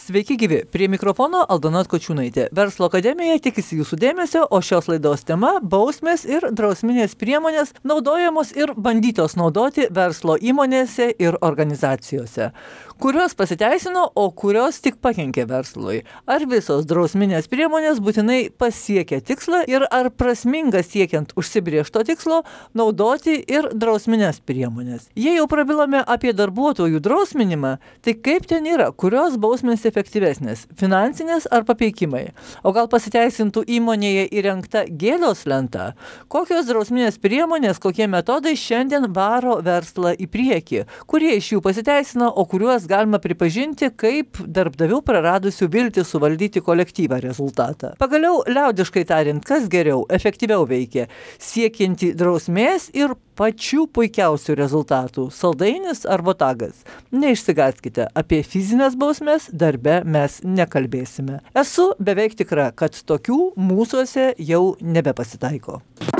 Sveiki gyvi, prie mikrofono Aldona Kočiūnaitė. Verslo akademija tikisi jūsų dėmesio, o šios laidos tema – bausmės ir drausminės priemonės naudojamos ir bandytos naudoti verslo įmonėse ir organizacijose. Kurios pasiteisino, o kurios tik pakenkė verslui. Ar visos drausminės priemonės būtinai pasiekia tikslą ir ar prasminga siekiant užsibriežto tikslo naudoti ir drausminės priemonės. Jei jau prabilome apie darbuotojų drausminimą, tai kaip ten yra, kurios bausmės efektyvesnės – finansinės ar papeikimai? O gal pasiteisintų įmonėje įrengta gėlios lenta? Kokios drausminės priemonės, kokie metodai šiandien varo verslą į priekį? Kurie iš jų pasiteisina, o kuriuos galima pripažinti kaip darbdavių praradusių viltį suvaldyti kolektyvą rezultatą? Pagaliau, liaudiškai tariant, kas geriau, efektyviau veikia? Siekianti drausmės ir pačių puikiausių rezultatų – saldainis ar botagas? Neišsigąskite, apie fizinės bausmės darbe mes nekalbėsime. Esu beveik tikra, kad tokių mūsuose jau nebepasitaiko.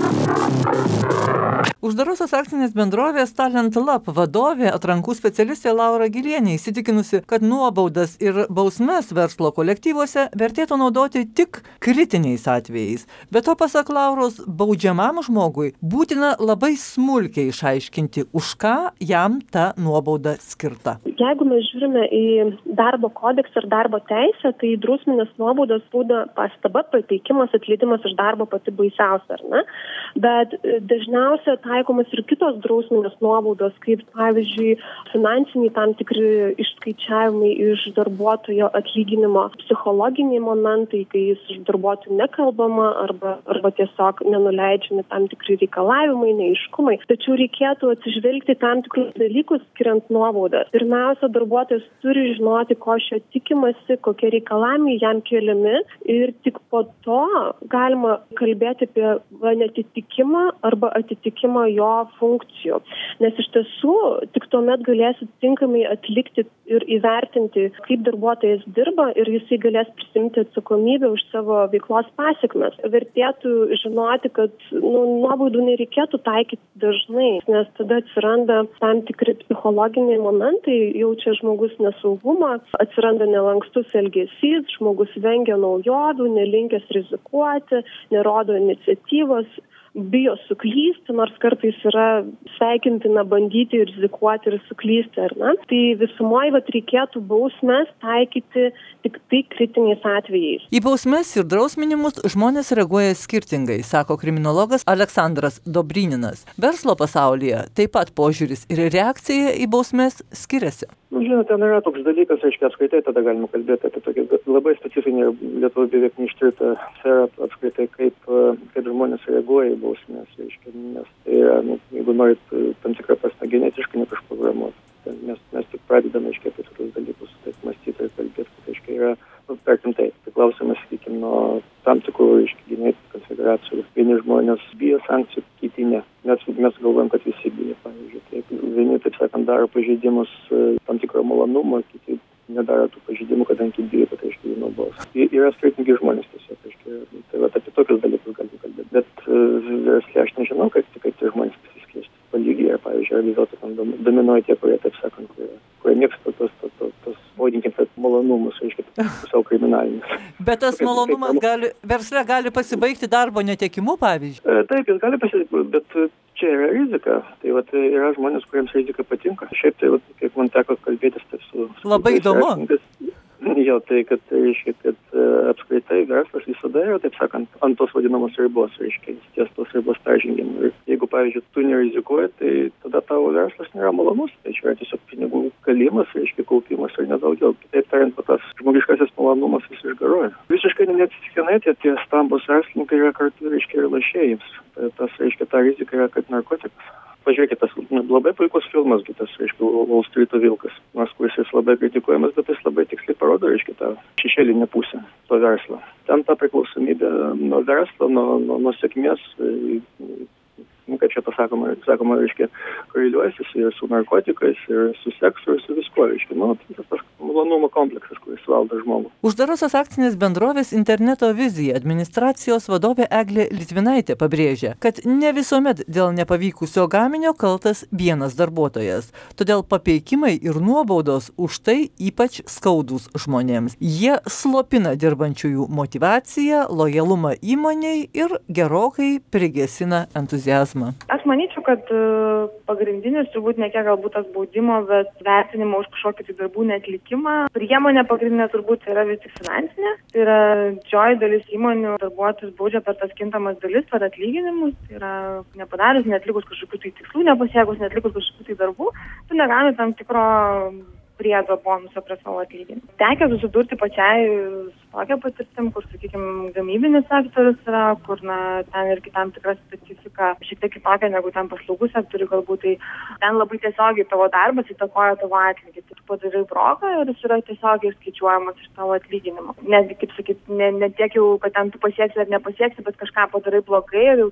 Uždarosios akcinės bendrovės Talent Lab vadovė, atrankų specialistė Laura Gilienė įsitikinusi, kad nuobaudas ir bausmes verslo kolektyvuose vertėtų naudoti tik kritiniais atvejais. Bet to, pasak Lauros, baudžiamam žmogui būtina labai smulkiai išaiškinti, už ką jam ta nuobauda skirta. Jeigu mes žiūrime į darbo kodeksą ir darbo teisę, tai drausminės nuobaudos būna pastaba, pateikimas, atleidimas iš darbo pati baisiausia, ar ne? Bet dažniausiai taikomas ir kitos drausminės nuobaudos, kaip pavyzdžiui finansiniai tam tikri išskaičiavimai iš darbuotojo atlyginimo, psichologiniai momentai, kai jis iš darbuotojų nekalbama arba tiesiog nenuleidžiami tam tikri reikalavimai, neaiškumai. Tačiau reikėtų atsižvelgti tam tikrus dalykus skiriant nuobaudas. Pirmiausia, darbuotojas turi žinoti, ko iš jo tikimasi, kokie reikalavimai jam keliami ir tik po to galima kalbėti apie netitikimą arba atitikimą jo funkcijų. Nes iš tiesų tik tuomet galėsit tinkamai atlikti ir įvertinti, kaip darbuotojas dirba ir jisai galės prisimti atsakomybę už savo veiklos pasekmes. Vertėtų žinoti, kad nuobaudų nereikėtų taikyti dažnai, nes tada atsiranda tam tikri psichologiniai momentai, jaučia žmogus nesaugumą, atsiranda nelankstus elgesys, žmogus vengia naujovių, nelinkęs rizikuoti, nerodo iniciatyvos, bijo suklysti, nors kartais yra sveikintina bandyti ir rizikuoti ir suklysti, ar ne? Tai visumoje reikėtų bausmes taikyti tik tai kritiniais atvejais. Į bausmes ir drausminimus žmonės reaguoja skirtingai, sako kriminologas Aleksandras Dobryninas. Verslo pasaulyje taip pat požiūris ir reakcija į bausmes skiriasi. Žinote, ten yra toks dalykas, aiškiai, apskritai tada galima kalbėti apie tokį labai specifinį Lietuvos beveik neištirtą sferą, apskritai kaip žmonės reaguoja į bausmės, aiškiai, nes tai yra, jeigu norit tam tikrą prasme genetiškai nepriprogramuoti, mes tik pradedame, aiškiai, apie tokius dalykus, taip mąstyti ir kalbėti, kad, aiškiai, yra, tarkim taip, priklausome, sakykime, nuo tam tikrų, aiškiai, genetikų konfiguracijų. Vieni žmonės bijo sankcijų, kiti ne. Mes galvojam, kad visi bijo, pavyzdžiui. Taip, vieni, taip sakant, daro pažeidimus tam tikro malonumo, kiti nedaro tų pažeidimų, kadangi bijo, kad, aiškiai, nubaus. Yra skirtingi žmonės tiesiog, aiškiai, tai apie tokius dalykus galime kalbėti. Bet versle aš nežinau, kaip tie žmonės pasiskirsti. Palygiai, pavyzdžiui, ar vis dėlto dominuoja tie, kurie, taip sakant, kurie mėgsta tos vadinkim, malonumus, aiškiai, pusiau kriminalinis. Bet tas malonumas versle gali pasibaigti darbo netekimu, pavyzdžiui? Taip, jis gali pasibaigti, bet čia yra rizika. Tai yra žmonės, kuriems rizika patinka. Šiaip tai, kaip man teko kalbėtis, tai su... Labai įdomu. Jo, tai, kad apskritai verslas visada yra, taip sakant, ant tos vadinamos ribos, reiškia, ties tos ribos peržengimo. Ir jeigu, pavyzdžiui, tu nerizikuoji, tai tada tavo verslas nėra malonus. Tai čia yra tiesiog pinigų kalimas, reiškia, kaupimas ir nedaugiau. Kitaip tariant, tas žmogiškasis malonumas vis išgaruoja. Visiškai neatsitiktinai tie stambus verslininkai yra kartu, reiškia, ir lošėjams. Tas, reiškia, ta rizika yra kaip narkotikas. Pažiūrėkit, tas labai puikus filmas, tas, reiškia, Wall Street'o vilkas. Nors kuris jis labai kritikuojamas, bet jis labai tiksliai parodo, reiškia, tą šešėlinę pusę to verslo. Ten ta priklausomybė nuo verslo, nuo sėkmės kaip čia pasakoma, reiškia, koreliuojasi ir su narkotikais, ir su seksu, ir su viskuo, reiškia, tas malonumo kompleksas, kuris valdo žmogų. Uždarosios akcinės bendrovės Interneto vizija administracijos vadovė Eglė Litvinaitė pabrėžia, kad ne visuomet dėl nepavykusio gaminio kaltas vienas darbuotojas. Todėl papeikimai ir nuobaudos už tai ypač skaudūs žmonėms. Jie slopina dirbančiųjų motyvaciją, lojalumą įmonei ir gerokai prigesina entuziazmą. Aš manyčiau, kad pagrindinis turbūt ne kiek galbūt tas baudimo, bet vertinimo už kažkokį tai darbų neatlikimą. Priemonė pagrindinė turbūt yra vis tik finansinė. Tai yra didžioji dalis įmonių darbuotojus baudžia per tas kintamas dalis, per atlyginimus. Tai yra nepadarius, neatlikus kažkokių tai tikslų, nepasiekus, neatlikus kažkokių tai darbų, tu negauni tam tikro priedo bonuso prie savo atlyginimą. Tekia susidurti pačiai su tokia patirtim, kur, sakykime, gamybinis sektorius yra, kur, ten ir tam tikra specifika šiek tiek kitokia negu ten paslaugų sektoriui, galbūt tai ten labai tiesiogiai tavo darbas įtakoja tavo atlygį. Tu padarai broką ir jis yra tiesiogiai skaičiuojamas iš tavo atlyginimo. Netgi, kaip sakyti, ne tiek jau, kad ten tu pasieksi ar nepasieksi, bet kažką padarai blogai ir jau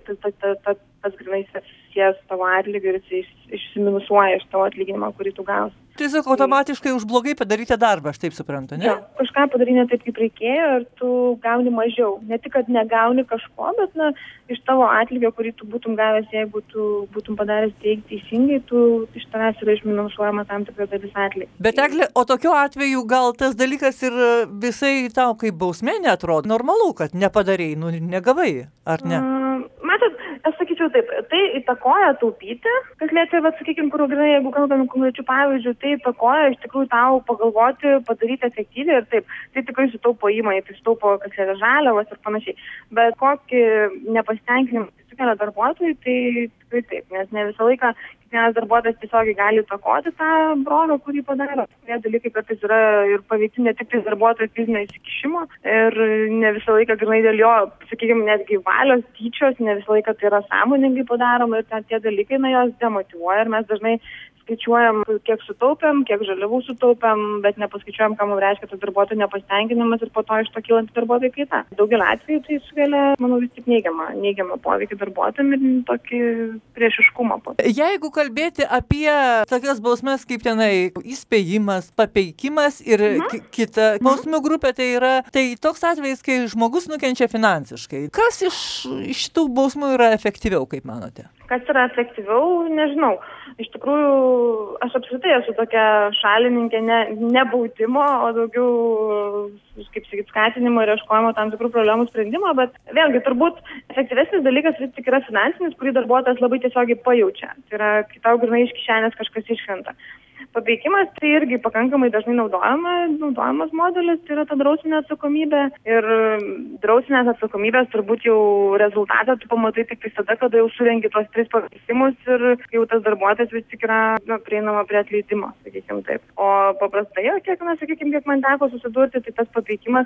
tas grinai susijęs su tavo atlygiu ir jis išsiminusuoja iš tavo atlyginimą, kurį tu gausi. Tiesiog automatiškai už blogai padarytą darbą, aš taip suprantu, ne? Jo, kažką padaryti ne taip, kaip reikėjo ir tu gauni mažiau. Ne tik, kad negauni kažko, bet iš tavo atlygio, kurį tu būtum gavęs, jeigu tu būtum padaręs teisingai, tu iš tavęs yra išminusuojama tam tikra dalis atlygio. Bet Eglė, o tokiu atveju gal tas dalykas ir visai tau kaip bausmė neatrodo normalu, kad nepadarei, negavai, ar ne? Matot, aš sakyčiau taip, tai įtakoja taupyti, kas liečia, sakykime, kur grinai, jeigu kalbame konkrečių pavyzdžių, tai įtakoja iš tikrųjų tau pagalvoti, padaryti efektyviai ir taip. Tai tikrai sutaupo įmonė, tai sutaupo, kas yra žaliavas ir panašiai. Bet kokį nepasitenkinimą sukelia darbuotojai, tai tikrai taip, nes ne visą laiką kiekvienas darbuotojas tiesiogiai gali įtakoti tą brogą, kurį padaro. Tie dalykai kartais yra ir paveikti ne tik darbuotojų fizinio įsikišimo ir ne visą laiką grinai dėl jo, sakykime, netgi valios, tyčios, ne visą laiką tai yra sąmoningai padaroma ir tie dalykai jos demotyvuoja ir mes dažnai skaičiuojam, kiek sutaupėm, kiek žaliavų sutaupėm, bet nepaskaičiuojam, ką mums reiškia tas darbuotojų nepasitenkinimas ir po to iš to kylanti darbuotojų kaita. Daugelį atvejų tai sukelia, manau, vis tik neigiamą poveikį darbuotojams ir tokį priešiškumą. Jeigu kalbėti apie tokias bausmes kaip tenai įspėjimas, papeikimas ir kita bausmių grupė, tai toks atvejis, kai žmogus nukenčia finansiškai. Kas iš šitų bausmių yra efektyviau, kaip manote? Kas yra efektyviau, nežinau. Iš tikrųjų, aš apskritai esu tokia šalininkė ne baudimo, o daugiau, kaip sakyti, skatinimo ir ieškojimo tam tikrų problemų sprendimo, bet vėlgi turbūt efektyvesnis dalykas vis tik yra finansinis, kurį darbuotojas labai tiesiogiai pajaučia. Tai yra, kai tau grinai iš kišenės kažkas iškrenta. Papeikimas tai irgi pakankamai dažnai naudojamas modelis, tai yra ta drausminė atsakomybė ir drausminės atsakomybės turbūt jau rezultatą tu pamatai tik tada, kada jau surengi tuos 3 papeitimus ir jau tas darbuotojas vis tik yra prieinama prie atleidimo, sakykime taip. O paprastai, kiek man teko susidurti, tai tas papeikimas,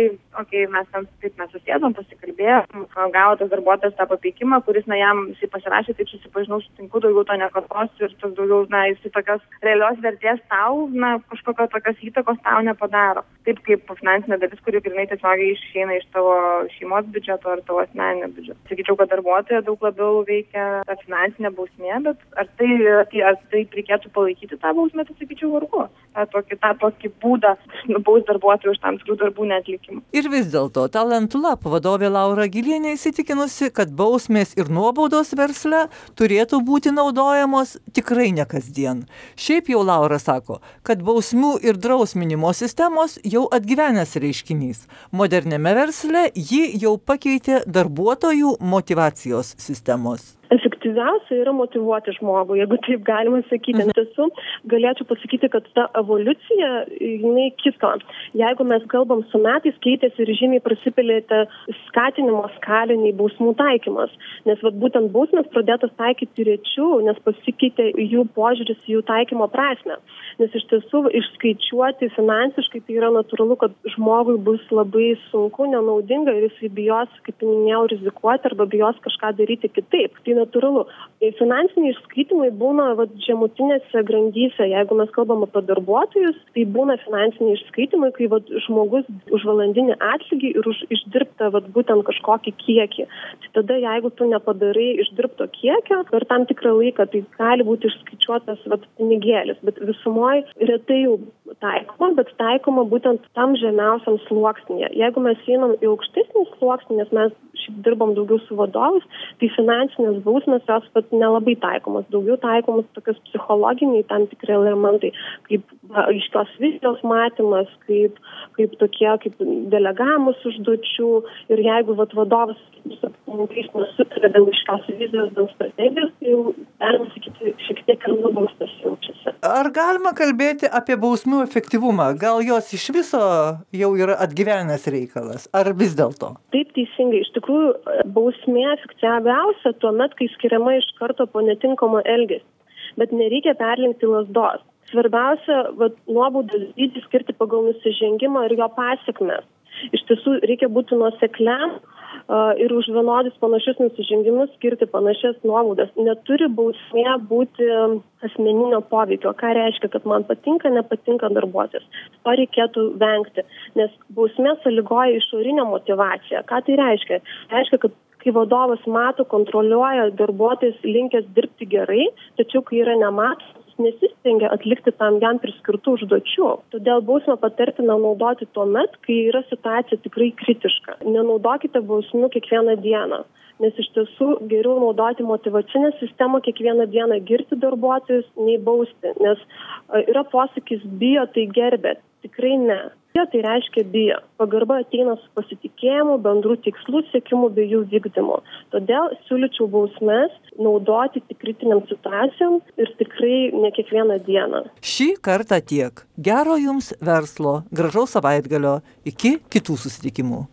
mes susėdom, pasikalbėjom, gavo tas darbuotojas tą papeikimą, kuris jam jisai pasirašė, taip susipažinau, sutinku, daugiau to nekartosiu ir tas daugiau, jisai tokios realios vertės tau, kažkokio tokios įtakos tau nepadaro. Taip kaip finansinė dalis, kuri grinai tiesiogiai išeina iš tavo šeimos biudžeto ar tavo asmeninio biudžeto. Sakyčiau, kad darbuotoją daug labiau veikia ta finansinė bausmė, bet ar tai reikėtų palaikyti tą bausmę, tai sakyčiau vargu. tą tokį būdą nubaus darbuotojų už tam tikrų darbų neatlikimą. Ir vis dėlto Talentlab vadovė Laura Gilienė įsitikinusi, kad bausmės ir nuobaudos versle turėtų būti naudojamos tikrai ne kasdien. Šiaip jau Laura sako, kad bausmių ir drausminimo sistemos jau atgyvenęs reiškinys. Moderniame versle ji jau pakeitė darbuotojų motyvacijos sistemos. Efektyviausia yra motyvuoti žmogų, jeigu taip galima sakyti. Nes tiesų galėčiau pasakyti, kad ta evoliucija, jinai kito. Jeigu mes kalbam su metais, keitėsi ir žymiai prasipilėte skatinimo skaliniai bausmų taikymas. Nes būtent bausmės pradėtas taikyti rečiau, nes pasikeitė jų požiūris į jų taikymo prasmę. Nes iš tiesų išskaičiuoti finansiškai tai yra natūralu, kad žmogui bus labai sunku, nenaudinga ir jis bijos, kaip minėjau, rizikuoti arba bijos kažką daryti kitaip. Tai natūralu. Finansiniai išskaitimai būna žemutinėse grandyse. Jeigu mes kalbam apie darbuotojus, tai būna finansiniai išskaitimai, kai žmogus už valandinį atlygį ir už išdirbtą būtent kažkokį kiekį. Tai tada, jeigu tu nepadarai išdirbto kiekio per tam tikrą laiką, tai gali būti išskaičiuotas pinigėlis. Bet visumoje retai jau taikoma, bet taikoma būtent tam žemiausiam sluoksnyje. Jeigu mes einam į aukštesnį sluoksnį, nes mes šiaip dirbam daugiau su vadovais, tai finansinės bausmės jos nelabai taikomas. Daugiau taikomas tokios psichologiniai tam tikri elementai, kaip aiškios vizijos matymas, kaip delegavimas užduočių. Ir jeigu vadovas nesutarė dėl aiškios vizijos, dėl strategijos, tai jau galima sakyti, šiek tiek ir nubaustas jaučiasi. Ar galima kalbėti apie bausmių efektyvumą? Gal jos iš viso jau yra atgyvenęs reikalas? Ar vis dėlto? Taip, teisingai. Iš tikrųjų, bausmė efektyviausia tuomet, kai skiriama iš karto po netinkamo elgesio. Bet nereikia perlenkti lazdos. Svarbiausia, nuobaudos dydį skirti pagal nusižengimą ir jo pasekmes. Iš tiesų, reikia būti nuosekliam ir už vienodus panašius nusižengimus skirti panašias nuobaudas. Neturi bausmė būti asmeninio poveikio. Ką reiškia, kad man patinka, nepatinka darbuotojas. To reikėtų vengti, nes bausmė sąlygoja išorinę motyvaciją. Ką tai reiškia? Reiškia, kad kai vadovas mato, kontroliuoja, darbuotojas linkęs dirbti gerai, tačiau kai yra nematomas, nesistengia atlikti tam jam priskirtų užduočių. Todėl bausmę patartina naudoti tuomet, kai yra situacija tikrai kritiška. Nenaudokite bausmių kiekvieną dieną, nes iš tiesų geriau naudoti motyvacinę sistemą kiekvieną dieną girti darbuotojus, nei bausti. Nes yra posakis bijo, tai gerbė. Tikrai ne. Bijo tai reiškia bijo. Pagarba ateina su pasitikėjimu, bendrų tikslų siekimu bei jų vykdymu. Todėl siūlyčiau bausmes naudoti tik kritiniam situacijom ir tikrai ne kiekvieną dieną. Šį kartą tiek. Gero jums verslo, gražaus savaitgalio, iki kitų susitikimų.